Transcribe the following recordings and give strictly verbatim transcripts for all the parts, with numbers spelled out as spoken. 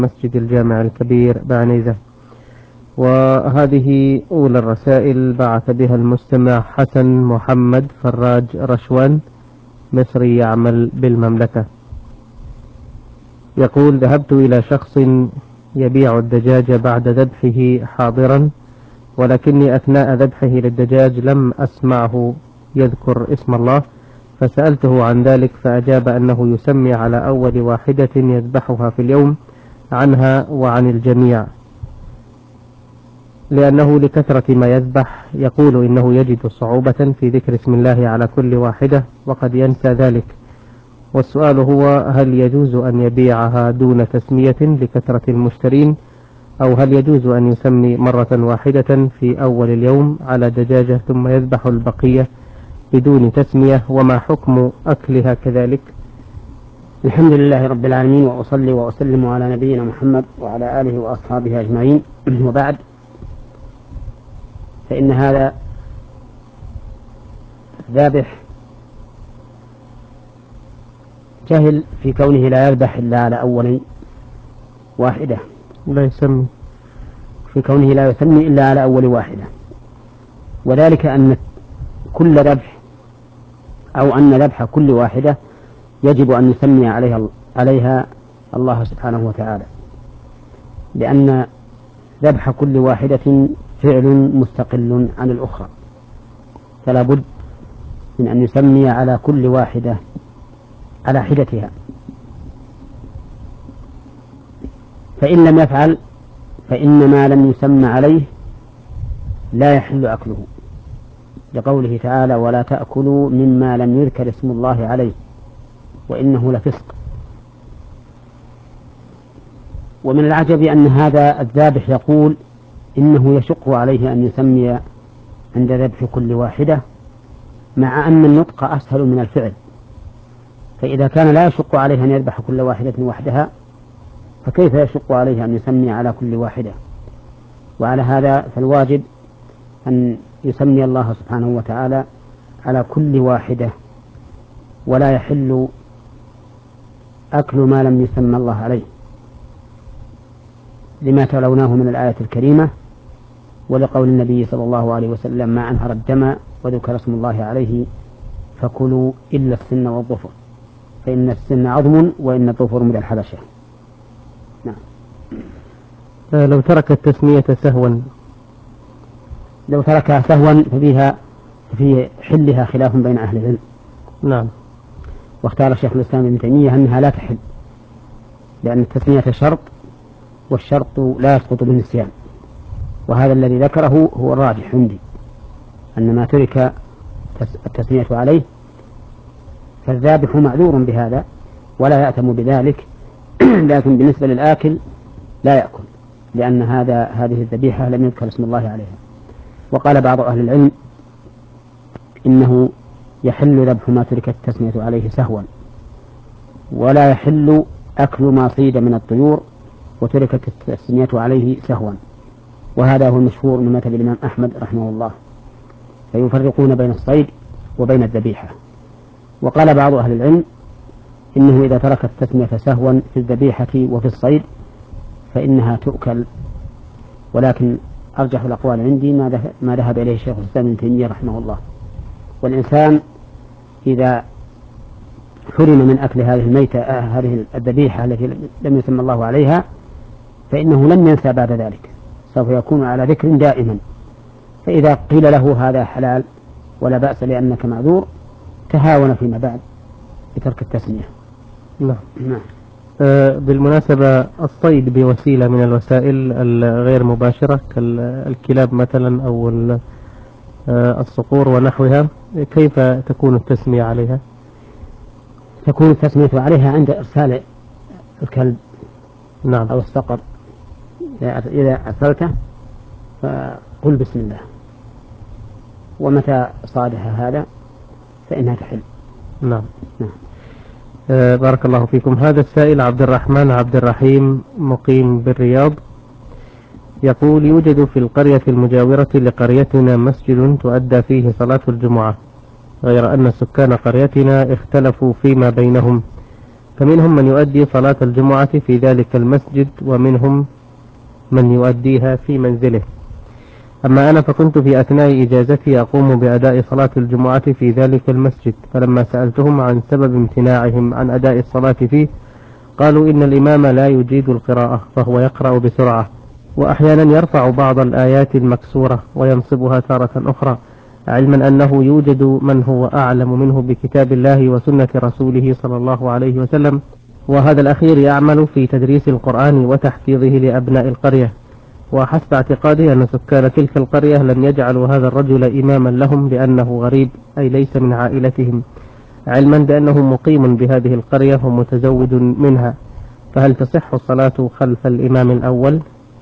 مسجد الجامع الكبير بعنيزة. وهذه أولى الرسائل بعث بها المستمع حسن محمد فراج رشوان، مصري يعمل بالمملكة. يقول: ذهبت إلى شخص يبيع الدجاج بعد ذبحه حاضرا، ولكني أثناء ذبحه للدجاج لم أسمعه يذكر اسم الله، فسألته عن ذلك فأجاب أنه يسمي على أول واحدة يذبحها في اليوم عنها وعن الجميع، لأنه لكثرة ما يذبح يقول إنه يجد صعوبة في ذكر اسم الله على كل واحدة وقد ينسى ذلك. والسؤال هو: هل يجوز أن يبيعها دون تسمية لكثرة المشترين، أو هل يجوز أن يسمي مرة واحدة في أول اليوم على دجاجة ثم يذبح البقية بدون تسمية، وما حكم أكلها كذلك؟ الحمد لله رب العالمين، وأصلي وأسلم على نبينا محمد وعلى آله وأصحابه أجمعين، وبعد، فإن هذا ذابح جهل في كونه لا يذبح إلا على أول واحدة، لا يسمي في كونه لا يسمي إلا على أول واحدة، وذلك أن كل ذبح أو أن ذبح كل واحدة يجب أن يسمي عليها عليها الله سبحانه وتعالى، لأن ذبح كل واحدة فعل مستقل عن الأخرى، فلا بد من أن يسمي على كل واحدة على حدتها. فإن لم يفعل فإن ما لم يسمى عليه لا يحل أكله، لقوله تعالى: ولا تأكلوا مما لم يذكر اسم الله عليه وإنه لفسق. ومن العجب أن هذا الذابح يقول إنه يشق عليه أن يسمي عند ذبح كل واحدة، مع أن النطق أسهل من الفعل، فإذا كان لا يشق عليه أن يذبح كل واحدة وحدها فكيف يشق عليه أن يسمي على كل واحدة؟ وعلى هذا فالواجب أن يسمي الله سبحانه وتعالى على كل واحدة، ولا يحل أكل ما لم يسمى الله عليه، لما تلوناه من الآية الكريمة، ولقول النبي صلى الله عليه وسلم: ما أنهر الدم وذكر اسم الله عليه فكلوا إلا السن والظفر، فإن السن عظم وإن الظفر من الحبشة. نعم. لو ترك التسمية سهوا لو تركها سهوا ففيها في حلها خلاف بين أهل العلم. نعم. واختار الشيخ الإسلام ابن تيمية أنها لا تحل، لأن التسمية شرط، والشرط لا يسقط بالنسيان، وهذا الذي ذكره هو الراجح عندي، أن ما ترك التسمية عليه فالذابح معذور بهذا ولا يأتم بذلك، لكن بالنسبة للآكل لا يأكل، لأن هذا هذه الذبيحة لم يذكر اسم الله عليها. وقال بعض أهل العلم إنه يحل ذبح ما ترك التسمية عليه سهوا، ولا يحل أكل ما صيد من الطيور وتركت التسمية عليه سهوا، وهذا هو المشهور من مذهب الإمام أحمد رحمه الله، فيفرقون بين الصيد وبين الذبيحة. وقال بعض أهل العلم إنه إذا ترك التسمية سهوا في الذبيحة وفي الصيد فإنها تؤكل، ولكن أرجح الأقوال عندي ما ذهب إليه الشيخ الإسلام ابن تيمية رحمه الله. والإنسان إذا حرم من أكل هذه الميتة آه هذه الذبيحة التي لم يسمى الله عليها فإنه لن ينسى بعد ذلك، سوف يكون على ذكر دائما، فإذا قيل له هذا حلال ولا بأس لأنك معذور تهاون فيما بعد بترك التسمية. نعم. نعم. آه بالمناسبة الصيد بوسيلة من الوسائل الغير مباشرة كالكلاب مثلا أو آه الصقور ونحوها، كيف تكون التسمية عليها؟ تكون التسمية عليها عند إرسال الكلب نعم. أو الصقر، إذا أرسلته فقل بسم الله، ومتى صادها هذا فإنها تحل. نعم. نعم. آه بارك الله فيكم. هذا السائل عبد الرحمن عبد الرحيم مقيم بالرياض، يقول: يوجد في القرية المجاورة لقريتنا مسجد تؤدى فيه صلاة الجمعة، غير أن سكان قريتنا اختلفوا فيما بينهم، فمنهم من يؤدي صلاة الجمعة في ذلك المسجد ومنهم من يؤديها في منزله. أما أنا فكنت في أثناء إجازتي أقوم بأداء صلاة الجمعة في ذلك المسجد، فلما سألتهم عن سبب امتناعهم عن أداء الصلاة فيه قالوا إن الإمام لا يجيد القراءة فهو يقرأ بسرعة، وأحيانا يرفع بعض الآيات المكسورة وينصبها تارة أخرى، علما أنه يوجد من هو أعلم منه بكتاب الله وسنة رسوله صلى الله عليه وسلم، وهذا الأخير يعمل في تدريس القرآن وتحفيظه لأبناء القرية. وحسب اعتقادي أن سكان تلك القرية لم يجعلوا هذا الرجل إماما لهم لأنه غريب أي ليس من عائلتهم، علما بأنه مقيم بهذه القرية ومتزود منها، فهل تصح الصلاة خلف الإمام الأول؟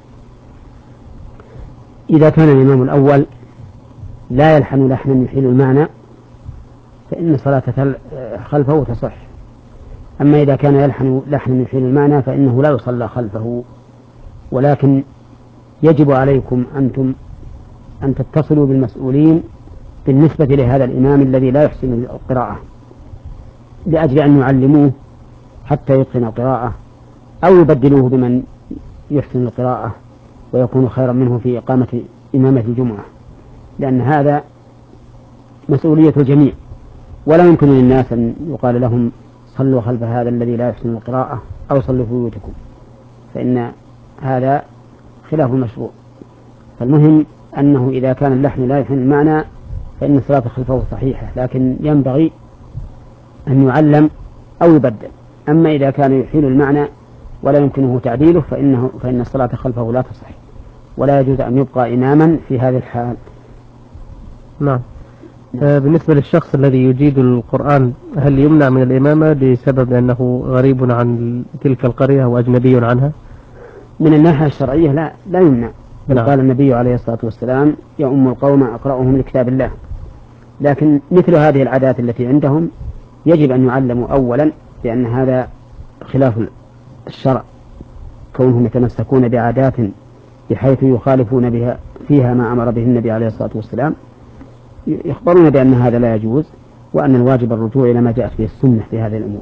إذا كان الإمام الأول لا يلحن لحنا يحيل المعنى فإن صلاة خلفه تصح. أما إذا كان يلحن لحنا يحيل المعنى فإنه لا يصلى خلفه، ولكن يجب عليكم أنتم أن تتصلوا بالمسؤولين بالنسبة لهذا الإمام الذي لا يحسن القراءة لأجل أن يعلموه حتى يتقن القراءة، أو يبدلوه بمن يحسن القراءة ويكون خيرا منه في إقامة إمامة الجمعة، لأن هذا مسؤولية الجميع، ولا يمكن للناس أن يقال لهم صلوا خلف هذا الذي لا يحسن القراءة أو صلوا في بيوتكم، فإن هذا خلاف المشروع. فالمهم أنه إذا كان اللحن لا يحسن المعنى فإن الصلاة خلفه صحيحة، لكن ينبغي أن يعلم أو يبدل. أما إذا كان يحيل المعنى ولا يمكنه تعديله فإنه فإن الصلاة خلفه لا تصح، ولا يجوز أن يبقى إماما في هذه الحال. نعم. آه بالنسبة للشخص الذي يجيد القرآن هل يمنع من الإمامة بسبب أنه غريب عن تلك القرية وأجنبي عنها؟ من الناحية الشرعية لا لا يمنع. نعم. قال النبي عليه الصلاة والسلام يا أم القوم أقرأهم لكتاب الله. لكن مثل هذه العادات التي عندهم يجب أن يعلموا أولا، لأن هذا خلاف الشرع، كونهم يتمسكون بعادات بحيث يخالفون بها فيها ما أمر به النبي عليه الصلاة والسلام، يخبرون بأن هذا لا يجوز، وأن الواجب الرجوع إلى ما جاءت به السنة في هذه الأمور.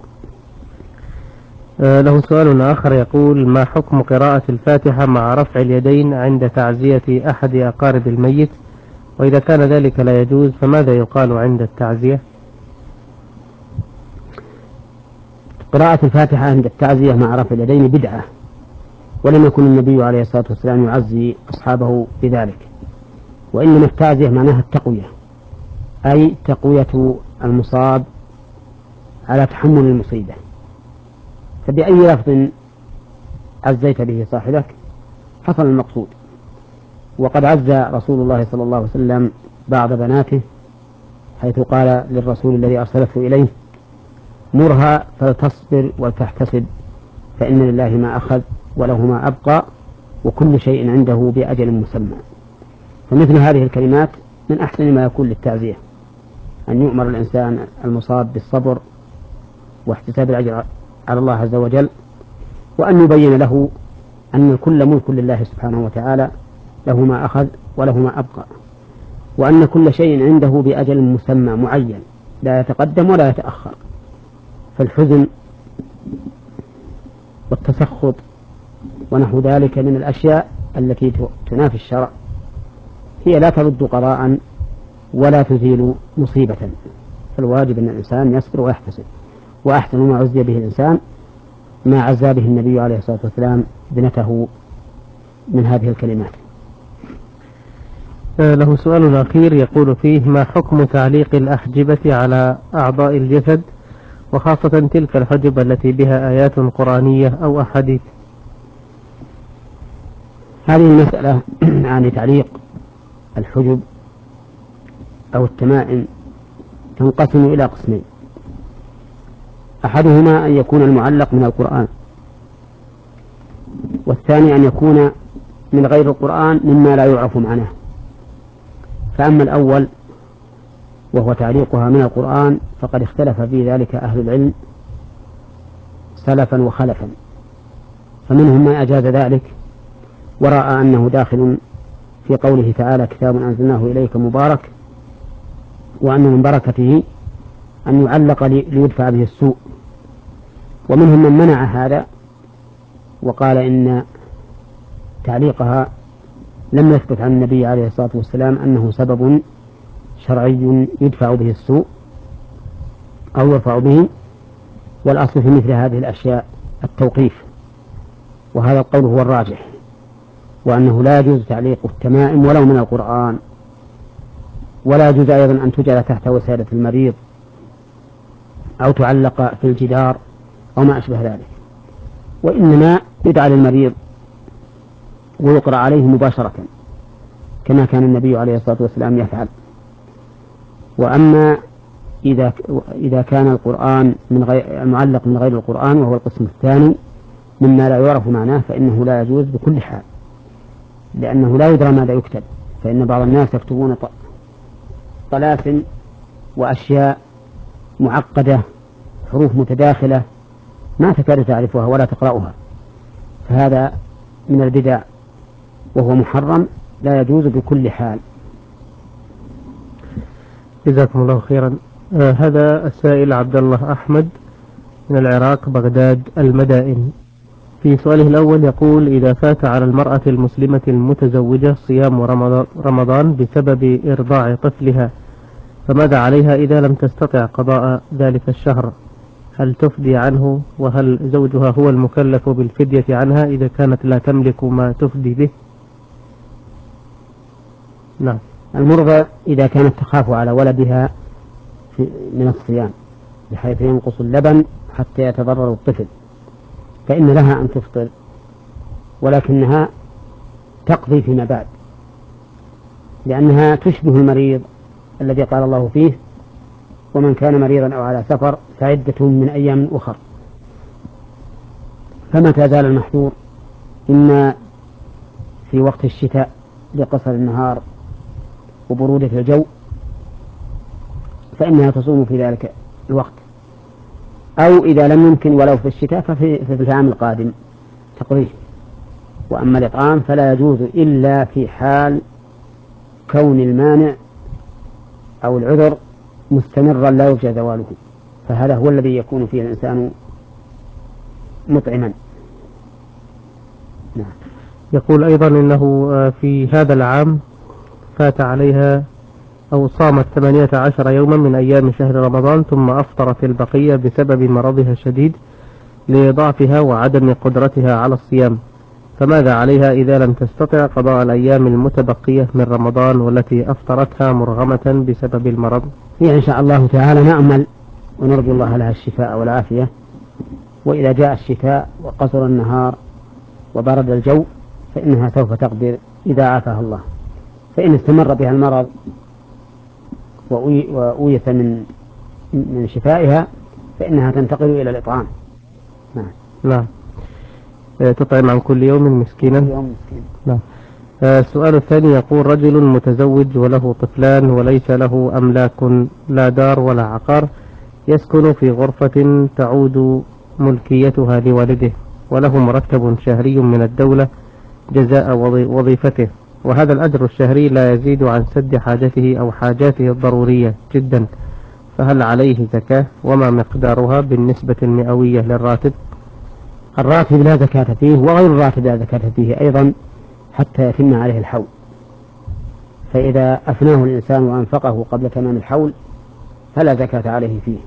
آه له سؤال آخر يقول: ما حكم قراءة الفاتحة مع رفع اليدين عند تعزية أحد أقارب الميت؟ وإذا كان ذلك لا يجوز فماذا يقال عند التعزية؟ قراءة الفاتحة عند التعزية مع رفع اليدين بدعة، ولم يكن النبي عليه الصلاة والسلام يعزي أصحابه بذلك، وإنما التعزية معناها التقوية، أي تقوية المصاب على تحمل المصيبة، فبأي لفظ عزيت به صاحبك حصل المقصود. وقد عزى رسول الله صلى الله عليه وسلم بعض بناته حيث قال للرسول الذي أرسلته إليه: مرها فلتصبر ولتحتسب، فإن لله ما أخذ وله ما أبقى وكل شيء عنده بأجل مسمى. فمثل هذه الكلمات من أحسن ما يكون للتعزية، أن يؤمر الإنسان المصاب بالصبر واحتساب الأجر على الله عز وجل، وأن يبين له أن كل ملك لله سبحانه وتعالى، له ما أخذ وله ما أبقى، وأن كل شيء عنده بأجل مسمى معين لا يتقدم ولا يتأخر. فالحزن والتسخط ونحو ذلك من الأشياء التي تنافي الشرع هي لا ترد قضاء ولا تزيل مصيبة، فالواجب أن الإنسان يصبر ويحتسب. وأحسن ما عزي به الإنسان ما عزى به النبي عليه الصلاة والسلام ابنته من هذه الكلمات. له سؤال أخير يقول فيه: ما حكم تعليق الأحجبة على أعضاء الجسد، وخاصة تلك الحجب التي بها آيات قرآنية أو أحاديث؟ هذه المسألة عن تعليق الحجب أو التمائم تنقسم إلى قسمين: أحدهما أن يكون المعلق من القرآن، والثاني أن يكون من غير القرآن مما لا يعرف معناه. فأما الأول وهو تعليقها من القرآن فقد اختلف في ذلك أهل العلم سلفا وخلفا، فمنهم من أجاز ذلك ورأى أنه داخل في قوله تعالى: كتاب أنزلناه إليك مبارك، وأن من بركته أن يعلق ليدفع به السوء. ومنهم من منع هذا وقال إن تعليقها لم يثبت عن النبي عليه الصلاة والسلام أنه سبب شرعي يدفع به السوء أو يرفع به، والأصل في مثل هذه الأشياء التوقيف، وهذا القول هو الراجح، وأنه لا يجوز تعليق التمائم ولو من القرآن، ولا يجوز أيضا أن تجعل تحت وسادة المريض أو تعلق في الجدار أو ما أشبه ذلك، وإنما يدعى للمريض ويقرأ عليه مباشرة كما كان النبي عليه الصلاة والسلام يفعل. وأما إذا إذا كان القرآن من غير المعلق من غير القرآن وهو القسم الثاني مما لا يعرف معناه فإنه لا يجوز بكل حال، لأنه لا يدرى ماذا يكتب، فإن بعض الناس يكتبون طلاسم وأشياء معقدة حروف متداخلة ما تكاد تعرفها ولا تقرأها، فهذا من البدع وهو محرم لا يجوز بكل حال. جزاكم الله خيرا. آه هذا السائل عبد الله أحمد من العراق بغداد المدائن، في سؤاله الأول يقول: إذا فات على المرأة المسلمة المتزوجة صيام رمضان بسبب إرضاع طفلها فماذا عليها إذا لم تستطع قضاء ذلك الشهر؟ هل تفدي عنه؟ وهل زوجها هو المكلف بالفدية عنها إذا كانت لا تملك ما تفدي به؟ نعم. المرضى إذا كانت تخاف على ولدها من الصيام بحيث ينقص اللبن حتى يتضرر الطفل فإن لها أن تفطر، ولكنها تقضي فيما بعد، لأنها تشبه المريض الذي قال الله فيه: ومن كان مريضا أو على سفر فعدة من أيام أخر. فمتى زال المحظور إما في وقت الشتاء لقصر النهار وبرودة الجو فإنها تصوم في ذلك الوقت، أو إذا لم يمكن ولو في الشتاء ففي في العام القادم تقضيه. وأما الإطعام فلا يجوز إلا في حال كون المانع أو العذر مستمرا لا يرجى زواله، فهذا هو الذي يكون فيه الإنسان مطعما. نعم. يقول أيضا إنه في هذا العام فات عليها أو صامت ثمانية عشر يوما من أيام شهر رمضان ثم أفطرت البقية بسبب مرضها الشديد لضعفها وعدم قدرتها على الصيام، فماذا عليها إذا لم تستطع قضاء الأيام المتبقية من رمضان والتي أفطرتها مرغمة بسبب المرض؟ هي إن شاء الله تعالى نأمل ونرجو الله لها الشفاء والعافية، وإذا جاء الشتاء وقصر النهار وبرد الجو فإنها سوف تقدر إذا عافاها الله. فإن استمر بها المرض وأويث من من شفائها فإنها تنتقل إلى الإطعام. نعم. نعم. تطعم عن كل يوم مسكينا. كل يوم مسكين. نعم. السؤال الثاني يقول: رجل متزوج وله طفلان وليس له أملاك لا دار ولا عقار، يسكن في غرفة تعود ملكيتها لوالده وله مرتب شهري من الدولة جزاء وظيفته، وهذا الأجر الشهري لا يزيد عن سد حاجته أو حاجاته الضرورية جدا، فهل عليه زكاة؟ وما مقدارها بالنسبة المئوية للراتب؟ الراتب لا زكاة فيه، وغير الراتب لا زكاة فيه أيضا حتى يتم عليه الحول، فإذا أفناه الإنسان وأنفقه قبل تمام الحول فلا زكاة عليه فيه،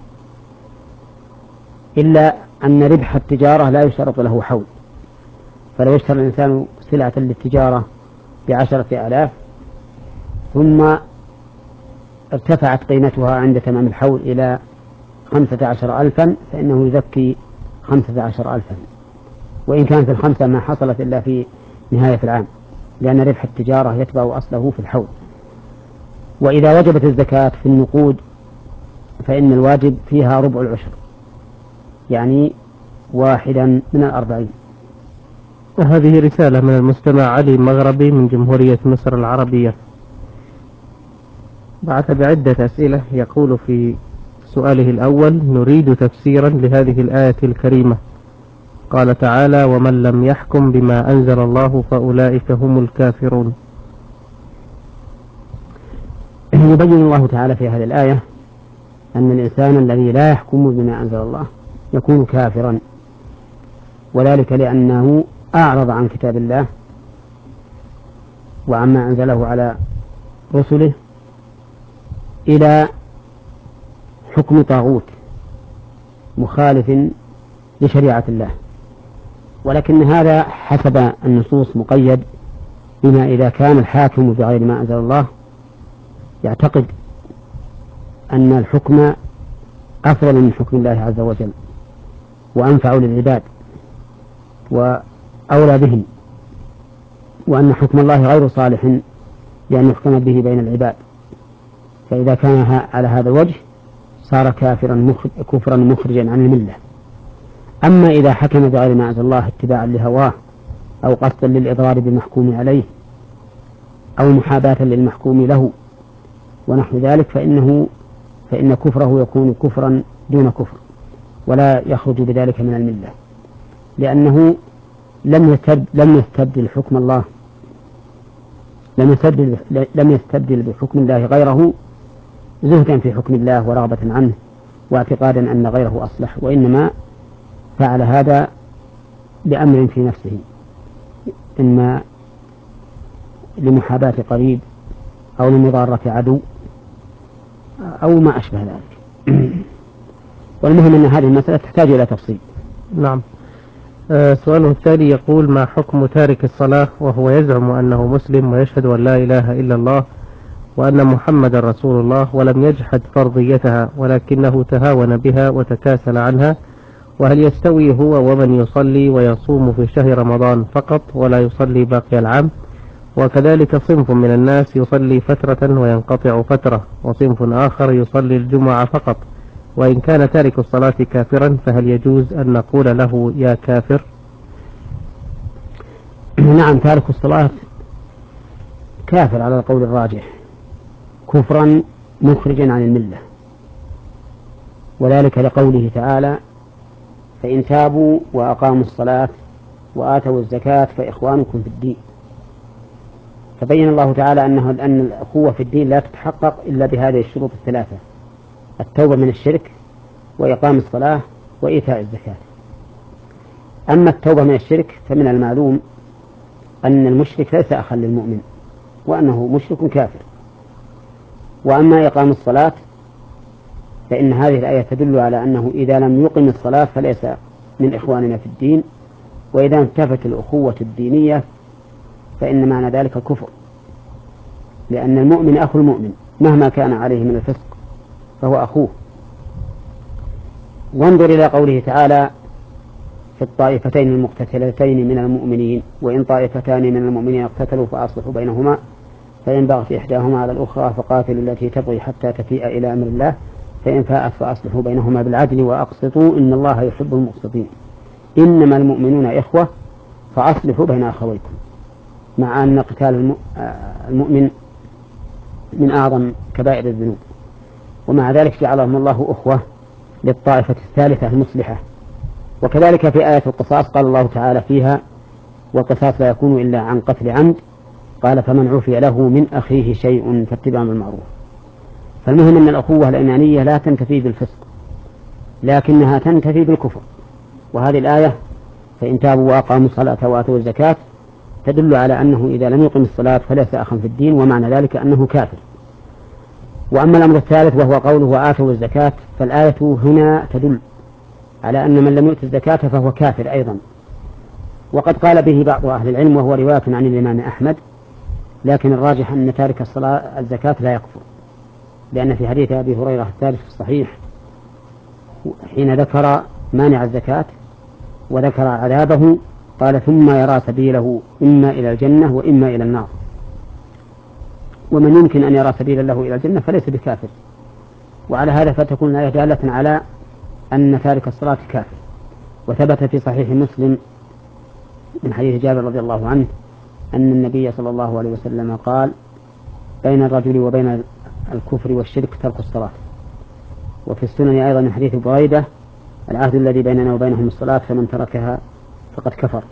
إلا أن ربح التجارة لا يشترط له حول. فلو اشترى الإنسان سلعة للتجارة بعشرة آلاف ثم ارتفعت قيمتها عند تمام الحول إلى خمسة عشر ألفا فإنه يزكي خمسة عشر ألفا، وإن كانت الخمسة ما حصلت إلا في نهاية العام، لأن ربح التجارة يتبع أصله في الحول. وإذا وجبت الزكاة في النقود فإن الواجب فيها ربع العشر، يعني واحدا من الأربعين. وهذه رسالة من المستمع علي مغربي من جمهورية مصر العربية، بعث بعدة أسئلة. يقول في سؤاله الأول: نريد تفسيرا لهذه الآية الكريمة. قال تعالى: ومن لم يحكم بما أنزل الله فأولئك هم الكافرون. يبين الله تعالى في هذه الآية أن الإنسان الذي لا يحكم بما أنزل الله يكون كافرا وذلك لأنه أعرض عن كتاب الله وعما أنزله على رسله إلى حكم طاغوت مخالف لشريعة الله، ولكن هذا حسب النصوص مقيد بما إذا كان الحاكم بغير ما أنزل الله يعتقد أن الحكم أفضل من حكم الله عز وجل وأنفع للعباد وأولى بهم، وأن حكم الله غير صالح لأن يحكم به بين العباد، فإذا كان على هذا الوجه صار كافرا كفرا مخرجا عن الملة. أما إذا حكم بغير ما أنزل الله اتباعا لهواه أو قصدا للإضرار بالمحكوم عليه أو محاباة للمحكوم له ونحو ذلك فإنه فإن كفره يكون كفرا دون كفر ولا يخرج بذلك من الملة، لأنه لم يستبدل, لم يستبدل حكم الله لم يستبدل, لم يستبدل بحكم الله غيره زهدا في حكم الله ورغبة عنه واعتقادا أن غيره أصلح، وإنما فعل هذا لأمر في نفسه، إما لمحاباة قريب أو لمضارة عدو أو ما أشبه ذلك. والمهم أن هذه المسألة تحتاج إلى تفصيل. نعم. آه سؤاله التالي يقول: ما حكم تارك الصلاة وهو يزعم أنه مسلم ويشهد أن لا إله إلا الله وأن محمد رسول الله ولم يجحد فرضيتها ولكنه تهاون بها وتكاسل عنها، وهل يستوي هو ومن يصلي ويصوم في شهر رمضان فقط ولا يصلي باقي العام؟ وكذلك صنف من الناس يصلي فترة وينقطع فترة، وصنف آخر يصلي الجمعة فقط، وإن كان تارك الصلاة كافرا فهل يجوز أن نقول له يا كافر؟ نعم، تارك الصلاة كافر على القول الراجح كفرا مخرجا عن الملة، وذلك لقوله تعالى: فإن تابوا وأقاموا الصلاة وآتوا الزكاة فإخوانكم في الدين. فبين الله تعالى أنه أن الأخوة في الدين لا تتحقق إلا بهذه الشروط الثلاثة: التوبة من الشرك وإقام الصلاة وإيتاء الزكاة. أما التوبة من الشرك فمن المعلوم أن المشرك ليس أخا للمؤمن وأنه مشرك كافر. وأما إقام الصلاة فإن هذه الآية تدل على أنه إذا لم يقم الصلاة فليس من إخواننا في الدين، وإذا انتفت الأخوة الدينية فإن معنى ذلك كفر، لأن المؤمن أخو المؤمن مهما كان عليه من الفسق فهو أخوه. وانظر إلى قوله تعالى في الطائفتين المقتتلتين من المؤمنين: وإن طائفتان من المؤمنين اقتتلوا فأصلحوا بينهما فإن بغت إحداهما على الأخرى فقاتلوا التي تبغي حتى تفيء إلى أمر الله فإن فاءت فأصلحوا بينهما بالعدل وأقسطوا إن الله يحب المقسطين إنما المؤمنون إخوة فأصلحوا بين أخويكم، مع أن قتال المؤمن من أعظم كبائر الذنوب، ومع ذلك جعلهم الله أخوة للطائفة الثالثة المصلحة. وكذلك في آية القصاص قال الله تعالى فيها: والقصاص لا يكون إلا عن قتل عمد، قال فمن عفي له من أخيه شيء فاتباع بالمعروف. فالمهم أن الأخوة الإيمانية لا تنتفي بالفسق لكنها تنتفي بالكفر، وهذه الآية فإن تابوا وأقاموا الصلاة وآتوا الزكاة تدل على أنه إذا لم يقم الصلاة فليس أخا في الدين، ومعنى ذلك أنه كافر. وأما الأمر الثالث وهو قوله وآتوا الزكاة، فالآية هنا تدل على أن من لم يؤت الزكاة فهو كافر أيضا، وقد قال به بعض أهل العلم وهو رواية عن الإمام أحمد، لكن الراجح أن تارك الصلاة الزكاة لا يكفر، لأن في حديث أبي هريرة الثالث في الصحيح حين ذكر مانع الزكاة وذكر عذابه قال: ثم يرى سبيله إما إلى الجنة وإما إلى النار. ومن يمكن أن يرى سبيلا له إلى الجنة فليس بكافر. وعلى هذا فتكون الآية دالة على أن تارك الصلاة كافر. وثبت في صحيح مسلم من حديث جابر رضي الله عنه أن النبي صلى الله عليه وسلم قال: بين الرجل وبين الكفر والشرك ترك الصلاة. وفي السنن أيضا من حديث بريدة: العهد الذي بيننا وبينهم الصلاة فمن تركها فقد كفر.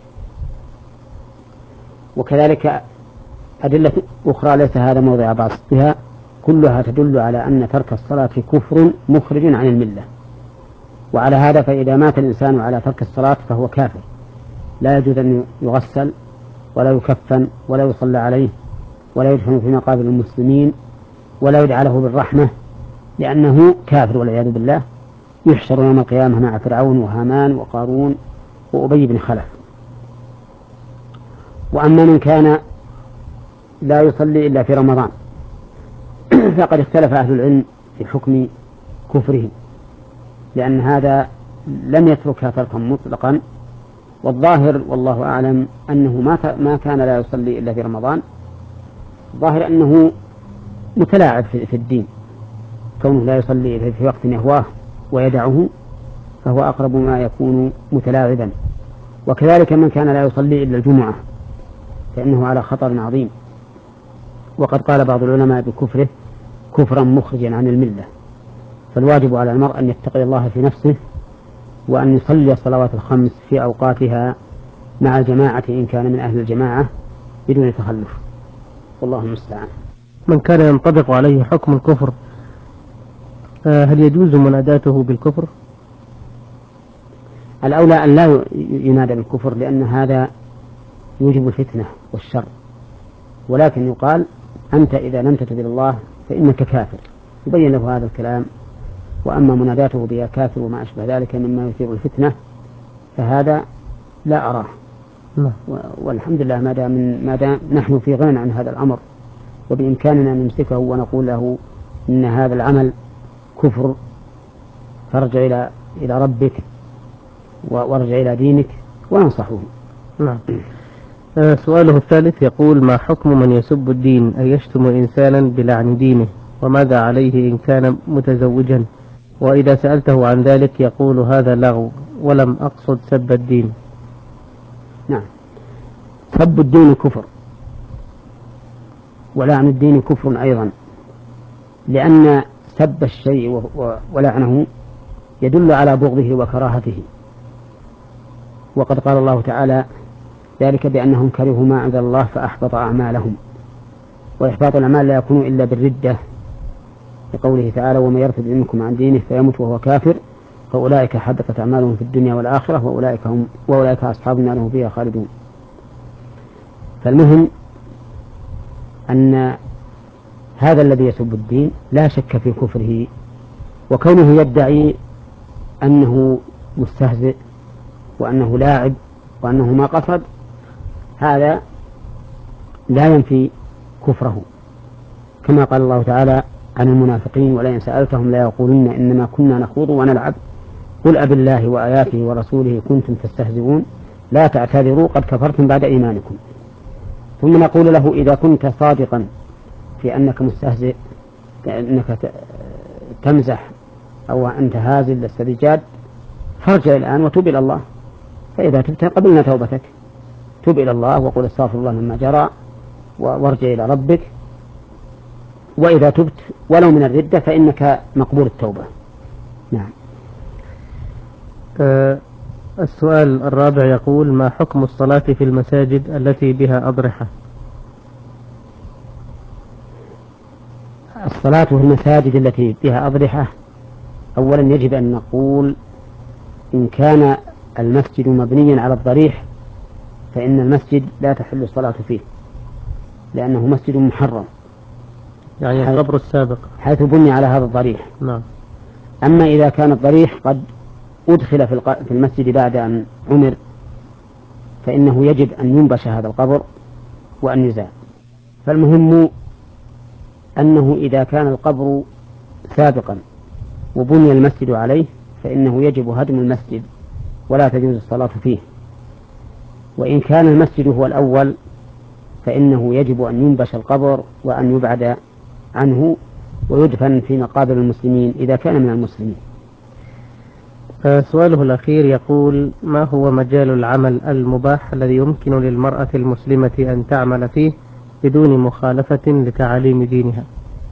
وكذلك أدلة أخرى ليس هذا موضع بحثها كلها تدل على أن ترك الصلاة كفر مخرج عن الملة. وعلى هذا فإذا مات الإنسان على ترك الصلاة فهو كافر لا يجوز أن يغسل ولا يكفن ولا يصلى عليه ولا يدفن في مقابر المسلمين ولا يدعى له بالرحمة، لأنه كافر والعياذ بالله، يحشر يوم القيامة مع فرعون وهامان وقارون وأبي بن خلف. وأما من كان لا يصلي إلا في رمضان فقد اختلف أهل العلم في حكم كفره، لأن هذا لم يتركها تركا مطلقا، والظاهر والله أعلم أنه ما ما كان لا يصلي إلا في رمضان، ظاهر أنه متلاعب في الدين، كونه لا يصلي في وقت يهواه ويدعه فهو أقرب ما يكون متلاعبا. وكذلك من كان لا يصلي إلا الجمعة فإنه على خطر عظيم، وقد قال بعض العلماء بكفره كفرا مخرجا عن الملة. فالواجب على المرء أن يتقي الله في نفسه وأن يصلي الصلوات الخمس في أوقاتها مع الجماعة إن كان من أهل الجماعة بدون تخلف، والله المستعان. من كان ينطبق عليه حكم الكفر هل يجوز مناداته بالكفر؟ الأولى أن لا ينادى بالكفر، لأن هذا يوجب الفتنة والشر، ولكن يقال أنت إذا لم تتب الله فإنك كافر، يبين له هذا الكلام. وأما مناداته بها كافر وما أشبه ذلك مما يثير الفتنة فهذا لا أراه. والحمد لله ما دام ما دام نحن في غنى عن هذا الأمر وبإمكاننا أن نمسكه ونقول له إن هذا العمل كفر فارجع إلى إلى ربك وارجع إلى دينك وننصحه. نعم. آه سؤاله الثالث يقول: ما حكم من يسب الدين أي يشتم إنسانا بلعن دينه، وماذا عليه إن كان متزوجا؟ وإذا سألته عن ذلك يقول هذا لغو ولم أقصد سب الدين. نعم، سب الدين كفر ولعن الدين كفر أيضا، لأن سب الشيء ولعنه يدل على بغضه وكراهته، وقد قال الله تعالى ذلك بأنهم كرهوا ما أنزل الله فأحبط أعمالهم، وإحباط الأعمال لا يكون إلا بالردة، لقوله تعالى ومن يرتد منكم عن دينه فيمت وهو كافر فأولئك حبطت أعمالهم في الدنيا والآخرة وأولئك هم وأولئك أصحاب النار هم فيها خالدون. فالمهم أن هذا الذي يسب الدين لا شك في كفره، وكونه يدعي أنه مستهزئ وأنه لاعب وأنه ما قصد هذا لا ينفي كفره، كما قال الله تعالى عن المنافقين ولئن سألتهم لا يقولن إنما كنا نخوض ونلعب قل أب الله وآياته ورسوله كنتم تستهزئون لا تعتذروا قد كفرتم بعد إيمانكم. ثم نقول له إذا كنت صادقا في أنك مستهزئ أنك تمزح أو أنت هازل لست بجاد فارجع الآن وتوب إلى الله، فإذا تبت قبلنا توبتك، توب إلى الله وقل استغفر الله مما جرى وارجع إلى ربك، وإذا تبت ولو من الردة فإنك مقبول التوبة. نعم. أه السؤال الرابع يقول: ما حكم الصلاة في المساجد التي بها أضرحة؟ الصلاة في المساجد التي بها أضرحة أولا يجب أن نقول إن كان المسجد مبنيا على الضريح فإن المسجد لا تحل الصلاة فيه لأنه مسجد محرم، يعني القبر السابق حيث بني على هذا الضريح. نعم. أما إذا كان الضريح قد أدخل في المسجد بعد أن عمر فإنه يجب أن ينبش هذا القبر وأن يزال. فالمهم أنه إذا كان القبر سابقا وبني المسجد عليه فإنه يجب هدم المسجد ولا تجوز الصلاة فيه، وإن كان المسجد هو الأول فإنه يجب أن ينبش القبر وأن يبعد عنه ويدفن في مقابر المسلمين إذا كان من المسلمين. سؤاله الأخير يقول: ما هو مجال العمل المباح الذي يمكن للمرأة المسلمة أن تعمل فيه بدون مخالفة لتعاليم دينها؟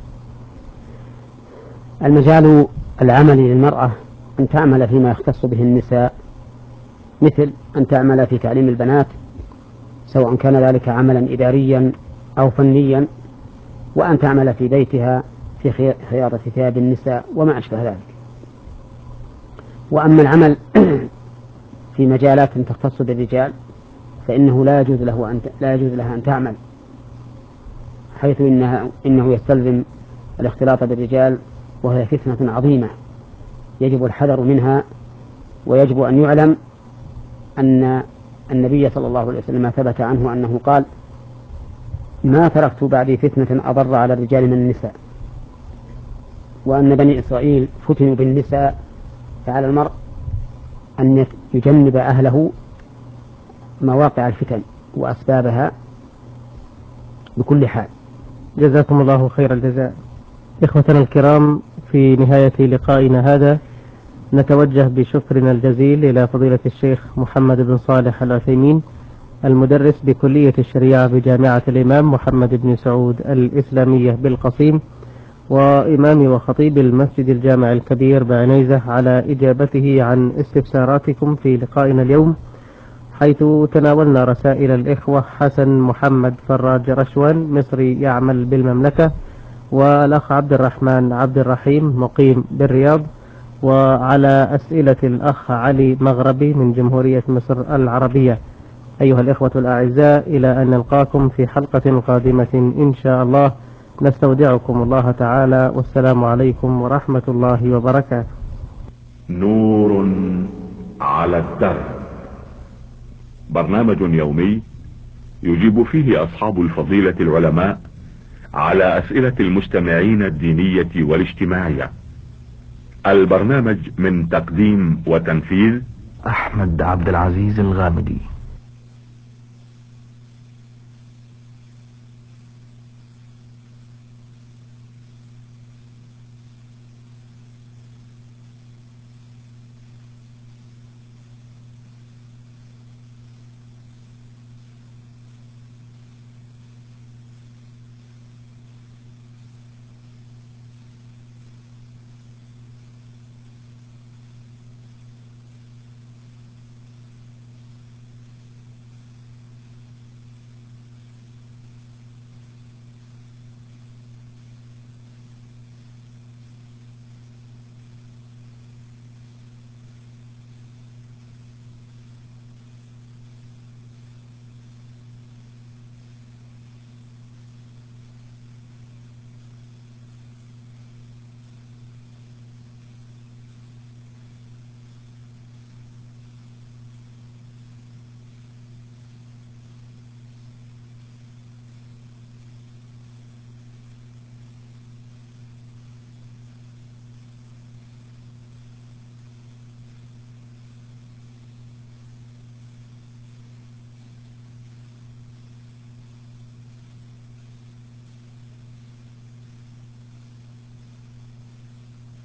المجال العمل للمرأة أن تعمل فيما يختص به النساء، مثل أن تعمل في تعليم البنات سواء كان ذلك عملا إداريا أو فنيا، وأن تعمل في بيتها في خياطة ثياب النساء وما أشبه ذلك. وأما العمل في مجالات تختص بالرجال فإنه لا يجوز له أن لا يجوز لها أن تعمل، حيث إنها إنه يستلزم الاختلاط بالرجال، وهي فتنة عظيمة يجب الحذر منها. ويجب أن يعلم أن النبي صلى الله عليه وسلم ثبت عنه أنه قال: ما تركت بعدي فتنة أضر على الرجال من النساء. وأن بني إسرائيل فتنوا بالنساء، فعلى المرء أن يجنب أهله مواقع الفتن وأسبابها بكل حال. جزاكم الله خير الجزاء. إخوتنا الكرام، في نهاية لقائنا هذا نتوجه بشكرنا الجزيل إلى فضيلة الشيخ محمد بن صالح العثيمين، المدرس بكلية الشريعة بجامعة الإمام محمد بن سعود الإسلامية بالقصيم، وإمام وخطيب المسجد الجامع الكبير بعنيزة، على إجابته عن استفساراتكم في لقائنا اليوم، حيث تناولنا رسائل الإخوة حسن محمد فراج رشوان مصري يعمل بالمملكة، والأخ عبد الرحمن عبد الرحيم مقيم بالرياض، وعلى أسئلة الأخ علي مغربي من جمهورية مصر العربية. أيها الإخوة الأعزاء، إلى أن نلقاكم في حلقة قادمة إن شاء الله، نستودعكم الله تعالى، والسلام عليكم ورحمة الله وبركاته. نور على الدرب، برنامج يومي يجيب فيه أصحاب الفضيلة العلماء على أسئلة المستمعين الدينية والاجتماعية. البرنامج من تقديم وتنفيذ أحمد عبد العزيز الغامدي.